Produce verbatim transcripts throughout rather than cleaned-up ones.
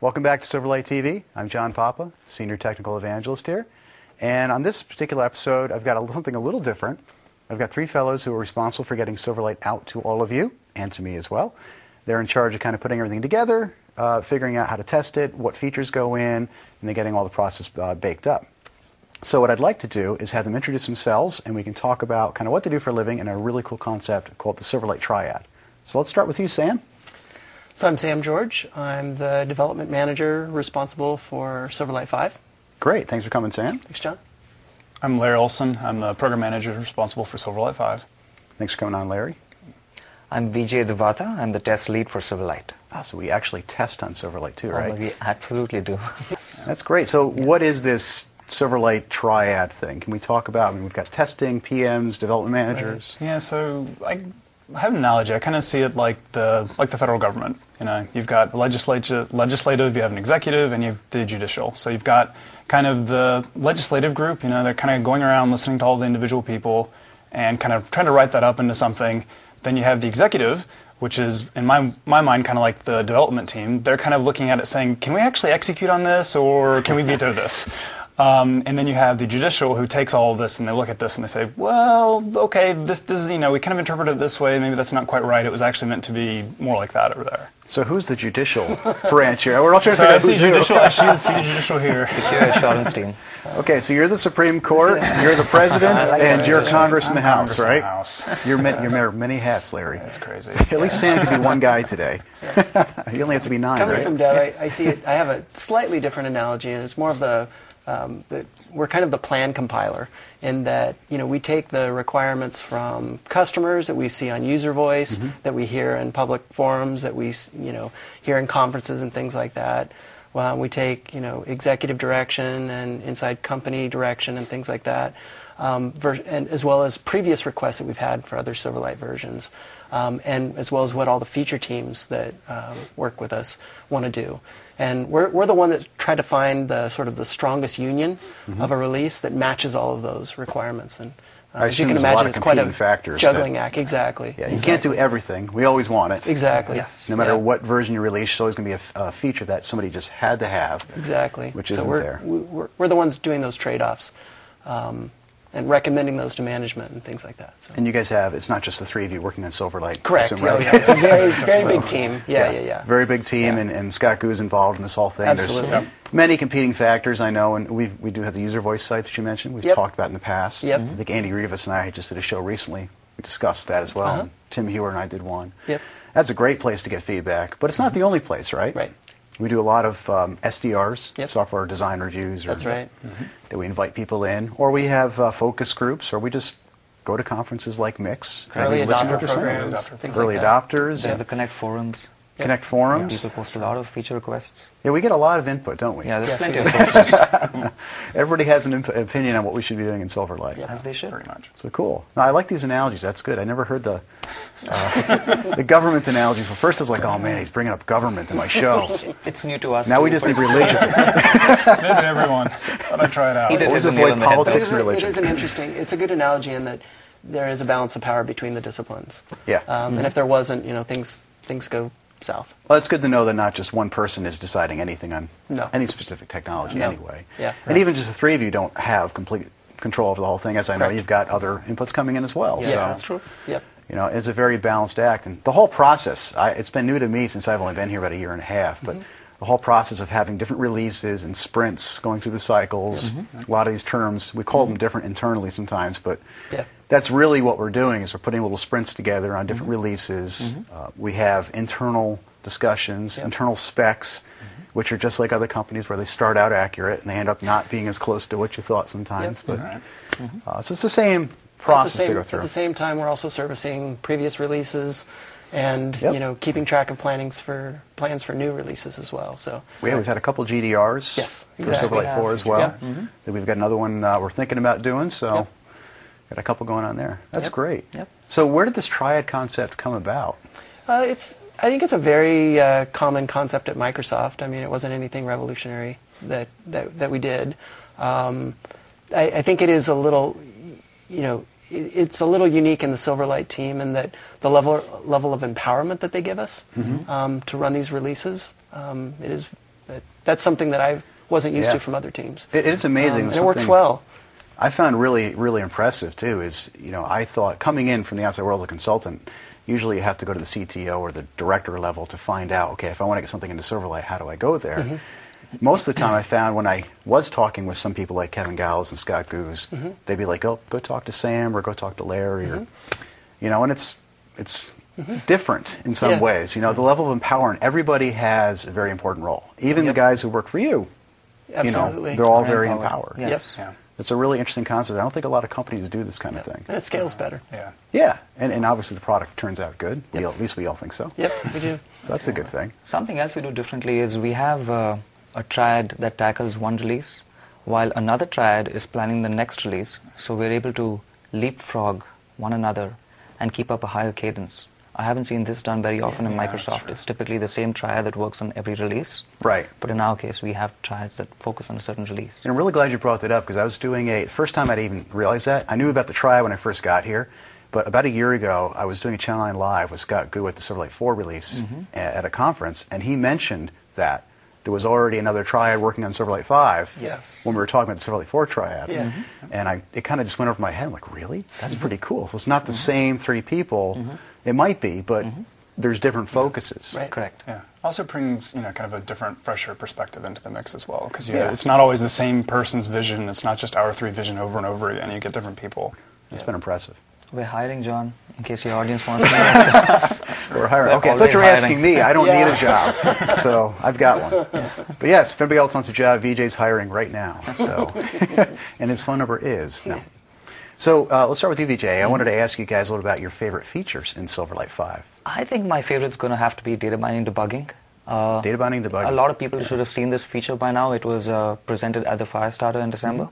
Welcome back to Silverlight T V. I'm John Papa, Senior Technical Evangelist here. And on this particular episode, I've got a, something a little different. I've got three fellows who are responsible for getting Silverlight out to all of you, and to me as well. They're in charge of kind of putting everything together, uh, figuring out how to test it, what features go in, and then getting all the process uh, baked up. So what I'd like to do is have them introduce themselves, and we can talk about kind of what they do for a living and a really cool concept called the Silverlight Triad. So let's start with you, Sam. So I'm Sam George. I'm the development manager responsible for Silverlight five. Great. Thanks for coming, Sam. Thanks, John. I'm Larry Olson. I'm the program manager responsible for Silverlight five. Thanks for coming on, Larry. I'm Vijay Devata. I'm the test lead for Silverlight. Ah, so we actually test on Silverlight too, right? Oh, we absolutely do. That's great. So yeah. What is this Silverlight Triad thing? Can we talk about, I mean, we've got testing, P Ms, development managers. Right. Yeah, so I have an analogy. I kind of see it like the like the federal government. You know, you've got legislative, legislative, you have an executive, and you have the judicial. So you've got kind of the legislative group, you know, they're kind of going around listening to all the individual people and kind of trying to write that up into something. Then you have the executive, which is, in my my mind, kind of like the development team. They're kind of looking at it saying, can we actually execute on this, or can we veto this? Um, and then you have the judicial, who takes all of this and they look at this and they say, well, okay, this, this is, you know, we kind of interpret it this way, maybe that's not quite right, it was actually meant to be more like that over there. So who's the judicial branch here? We're all trying to so figure I out see who's judicial, who. I see, see the judicial here. The Q A Shorenstein. Okay, so you're the Supreme Court, you're the President, like and you're Congress in the I'm House, Congress in right? the House. You're, you're wearing many hats, Larry. That's crazy. At least Sam could be one guy today. You only have to be nine, Coming right? from Dev, I, I see it. I have a slightly different analogy, and it's more of the, um, the we're kind of the plan compiler in that, you know, we take the requirements from customers that we see on user voice, mm-hmm. that we hear in public forums, that we, you know, hear in conferences and things like that. Well, we take, you know, executive direction and inside company direction and things like that, um, ver- and as well as previous requests that we've had for other Silverlight versions, um, and as well as what all the feature teams that um, work with us want to do. And we're we're the one that try to find the sort of the strongest union mm-hmm. of a release that matches all of those requirements. And uh, as you can imagine, it's quite a juggling act. Exactly. Yeah, you exactly. can't do everything. We always want it. Exactly. Yes. No matter yeah. what version you release, there's always going to be a, a feature that somebody just had to have. Exactly. Which so isn't we're, there. We're, we're the ones doing those trade-offs um, and recommending those to management and things like that. So. And you guys have, it's not just the three of you working on Silverlight. Correct. Assume, Yeah, right? yeah. It's a very, very big team. Yeah, yeah, yeah. Very big team, yeah. and, and Scott Gu is involved in this whole thing. Absolutely. There's many competing factors, I know, and we we do have the user voice site that you mentioned. We've yep. talked about in the past. Yep. I think Andy Rivas and I just did a show recently. We discussed that as well. Uh-huh. And Tim Hewer and I did one. Yep. That's a great place to get feedback, but it's not the only place, right? Right. We do a lot of um, S D Rs, yep. software design reviews. Or, That's right. Mm-hmm. That we invite people in, or we have uh, focus groups, or we just go to conferences like Mix. Early and listen to adopter what they're saying. programs, things Early like that. adopters. There's the Connect forums. Connect forums. People post a lot of feature requests. Yeah, we get a lot of input, don't we? Yeah, there's Yes, plenty we of forums. Everybody has an imp- opinion on what we should be doing in Silverlight. Yep. As they should. Pretty much. So cool. No, I like these analogies. That's good. I never heard the uh, the government analogy. For first, I was like, oh man, he's bringing up government in my show. It's new to us. Now too, we just but- need religion. It's new to everyone. Thought I'd try it out. He did Always hit the nail avoid on the head. But it politics is, and a, it religion. is an interesting, it's a good analogy in that there is a balance of power between the disciplines. Yeah. Um, Mm-hmm. And if there wasn't, you know, things things go south. Well, it's good to know that not just one person is deciding anything on No. any specific technology No. anyway. Yeah. And even just the three of you don't have complete control over the whole thing. As I know, Correct. you've got other inputs coming in as well. Yes, so, that's true. Yep. You know, it's a very balanced act. And the whole process, I, it's been new to me since I've only been here about a year and a half, but Mm-hmm. the whole process of having different releases and sprints going through the cycles, Mm-hmm. a lot of these terms, we call them different internally sometimes, but Yeah. that's really what we're doing is we're putting little sprints together on different Mm-hmm. releases. Uh, we have internal discussions, Yep. internal specs, which are just like other companies where they start out accurate and they end up not being as close to what you thought sometimes. Yep. But Right. uh, so it's the same At the, process same, to go at through. the same time, we're also servicing previous releases and, Yep. you know, keeping track of plannings for plans for new releases as well. So Yeah, we've had a couple G D Rs Yes, for exactly. Silverlight four as well. Yep. Mm-hmm. Then we've got another one uh, we're thinking about doing, so Yep. got a couple going on there. That's Yep. great. Yep. So where did this triad concept come about? Uh, it's. I think it's a very uh, common concept at Microsoft. I mean, it wasn't anything revolutionary that that, that we did. Um, I, I think it is a little, you know, it, it's a little unique in the Silverlight team in that the level level of empowerment that they give us mm-hmm. um, to run these releases. Um, it is that, that's something that I wasn't used Yeah. to from other teams. It, it's amazing. Um, and it works Something well. I found really, really impressive too is, you know, I thought coming in from the outside world as a consultant, usually you have to go to the C T O or the director level to find out, okay, if I want to get something into Silverlight, how do I go there? Mm-hmm. Most of the time I found when I was talking with some people like Kevin Gowles and Scott Goose, Mm-hmm. they'd be like, oh, go talk to Sam or go talk to Larry or, you know, and it's, it's different in some Yeah. ways. You know, the level of empowerment, everybody has a very important role. Even the guys who work for you, you know, Absolutely. they're all Are very empowered. empowered. Yes. Yeah. It's a really interesting concept. I don't think a lot of companies do this kind of thing. And it scales better. Yeah. Yeah, and, and obviously the product turns out good. We Yep. all, at least we all think so. Yep, we do. So that's a good thing. Something else we do differently is we have uh, a triad that tackles one release, while another triad is planning the next release. So we're able to leapfrog one another and keep up a higher cadence. I haven't seen this done very often in Yeah, that's Microsoft. true. It's typically the same triad that works on every release. Right. But in our case, we have triads that focus on a certain release. And I'm really glad you brought that up because I was doing a, first time I'd even realized that. I knew about the triad when I first got here, but about a year ago I was doing a Channel nine Live with Scott Goo at the Silverlight four release Mm-hmm. a- at a conference, and he mentioned that there was already another triad working on Silverlight five Yes. when we were talking about the Silverlight four triad. Yeah. And I, it kind of just went over my head. I'm like, really? That's pretty cool. So it's not the same three people. It might be, but there's different focuses. Right. Correct. Yeah. Also brings, you know, kind of a different, fresher perspective into the mix as well, because Yeah. it's not always the same person's vision. It's not just our three vision over and over again. You get different people. It's been impressive. We're hiring, John, in case your audience wants to know. We're hiring. We're Okay, I thought you were already asking hiring. me. I don't Yeah. need a job, so I've got one. But yes, if anybody else wants a job, V J's hiring right now. So, and his phone number is no. So uh, let's start with you, V J. I wanted to ask you guys a little about your favorite features in Silverlight five. I think my favorite's going to have to be data binding debugging. Uh, Data binding debugging. A lot of people should have seen this feature by now. It was uh, presented at the Firestarter in December.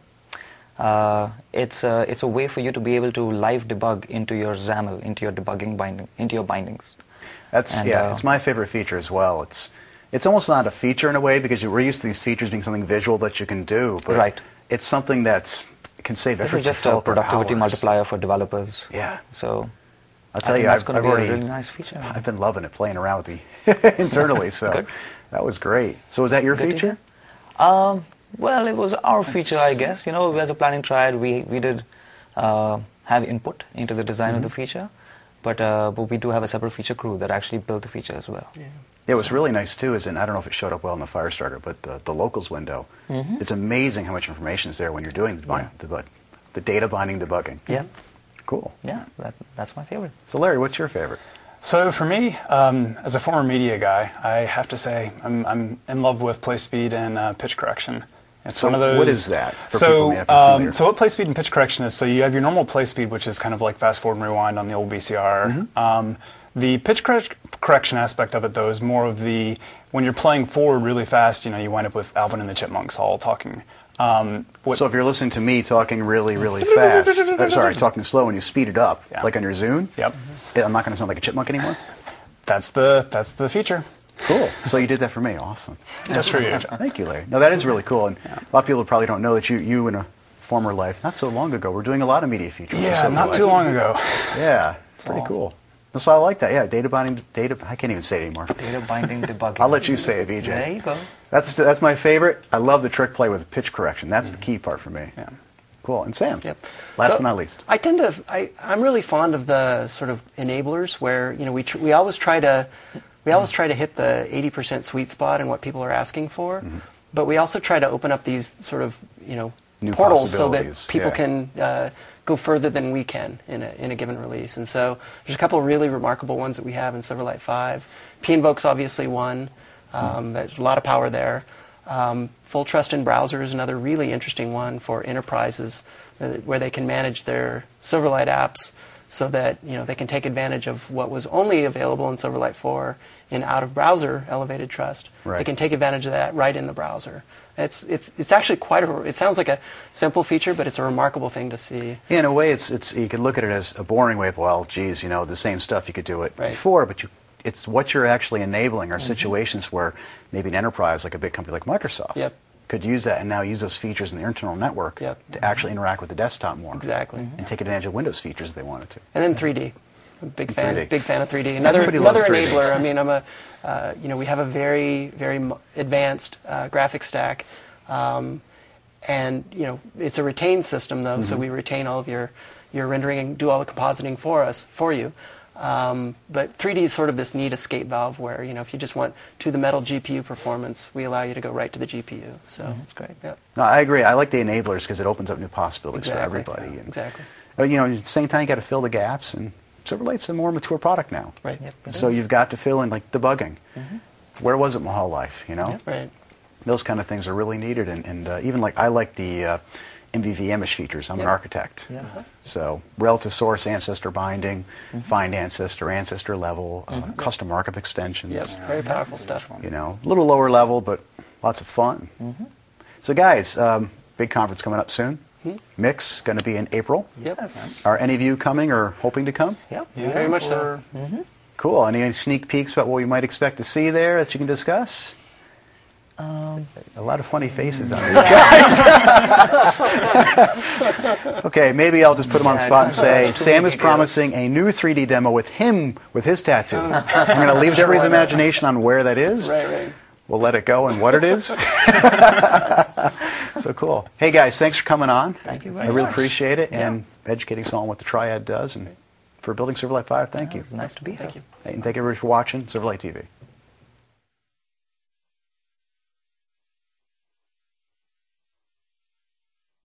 Uh, it's, uh, it's a way for you to be able to live debug into your XAML, into your debugging binding, into your bindings. That's And, yeah, uh, it's my favorite feature as well. It's it's almost not a feature in a way because we're used to these features being something visual that you can do, but Right. it's something that's it can save This effort is just to a productivity hours. multiplier for developers. Yeah. So I'll I tell think you, that's I've, going I've to be already a really nice feature. I've been loving it, playing around with the internally. So Good. that was great. So was that your Good to feature? Um, well, it was our feature, I guess. You know, as a planning triad, we we did uh, have input into the design of the feature, but uh, but we do have a separate feature crew that actually built the feature as well. Yeah. Yeah, what's really nice too is, and I don't know if it showed up well in the Firestarter, but the, the locals window, Mm-hmm. it's amazing how much information is there when you're doing the, bind, the, the data binding debugging. Yeah, Cool. yeah, that, that's my favorite. So Larry, what's your favorite? So for me, um, as a former media guy, I have to say I'm, I'm in love with play speed and uh, pitch correction. It's So one of those. what is that for people so, who may not be familiar? um, so what play speed and pitch correction is? So you have your normal play speed, which is kind of like fast forward and rewind on the old V C R. Mm-hmm. Um, the pitch cor- correction aspect of it, though, is more of the when you're playing forward really fast. You know, you wind up with Alvin and the Chipmunks all talking. Um, what, So if you're listening to me talking really, really fast, or, sorry, talking slow, and you speed it up, Yeah. like on your Zune, Yep. I'm not going to sound like a chipmunk anymore? That's the that's the feature. Cool. So you did that for me. Awesome. Just for you, John. Thank you, Larry. No, that is really cool. And a lot of people probably don't know that you, you in a former life, not so long ago, were doing a lot of media features. for Yeah, not Silverlight. too long ago. Yeah, it's pretty all. cool. So I like that. Yeah, data binding, data. I can't even say it anymore. Data binding debugging. I'll let you say it, V J. There you go. That's that's my favorite. I love the trick play with pitch correction. That's the key part for me. Yeah. Cool. And Sam. Yep. Last So, but not least. I tend to. I, I'm really fond of the sort of enablers where you know we tr- we always try to we always try to hit the eighty percent sweet spot in what people are asking for, but we also try to open up these sort of you know New portals so that possibilities, people yeah. can uh, go further than we can in a in a given release. And so there's a couple of really remarkable ones that we have in Silverlight five. P-Invoke's obviously one. Um, There's a lot of power there. Um, Full Trust in Browser is another really interesting one for enterprises uh, where they can manage their Silverlight apps so that you know they can take advantage of what was only available in Silverlight four in out-of-browser elevated trust. Right. They can take advantage of that right in the browser. It's it's it's actually quite a. It sounds like a simple feature, but it's a remarkable thing to see. Yeah, in a way, it's it's you could look at it as a boring way of, well, geez, you know, the same stuff you could do it Right. before, but you, it's what you're actually enabling are situations where maybe an enterprise, like a big company like Microsoft, Yep. could use that and now use those features in their internal network Yep. to actually interact with the desktop more. Exactly. And take advantage of Windows features if they wanted to. And then three D. I'm a big fan, three D. big fan of three D. Another Everybody loves another three D. enabler. I mean, I'm a, uh, you know, we have a very very mo- advanced uh, graphics stack, um, and you know, it's a retained system though, so we retain all of your your rendering and do all the compositing for us for you. Um, but three D is sort of this neat escape valve where, you know, if you just want to the metal G P U performance, we allow you to go right to the G P U. So That's great. yeah, No, I agree. I like the enablers because it opens up new possibilities exactly. for everybody. And, Exactly. but, you know, at the same time, you got to fill the gaps, and Silverlight's a more mature product now. Right. Yep, it So is. you've got to fill in like debugging. Where was it my whole life? You know, Right. those kind of things are really needed, and, and uh, even like I like the uh, M V V image features. I'm Yep. an architect, Yeah. so relative source ancestor binding, find ancestor, ancestor level, uh, custom markup extensions. Yep. Very powerful stuff. You know, a little lower level, but lots of fun. So, guys, um, big conference coming up soon. Mix going to be in April. Yep. Yes. Are any of you coming or hoping to come? Yep. Very much so. Or- Cool. Any sneak peeks about what we might expect to see there that you can discuss? Um, A lot of funny faces on these guys. Okay, maybe I'll just put him on the spot and say, Sam is promising a new three D demo with him, with his tattoo. I'm going to leave to everybody's imagination on where that is. Right. Right. We'll let it go and what it is. So cool. Hey, guys, thanks for coming on. Thank you I very really much. appreciate it, and educating us all on what the Triad does, and for building Silverlight five, thank you. It's nice to be here. Thank you. And thank everybody for watching Silverlight T V.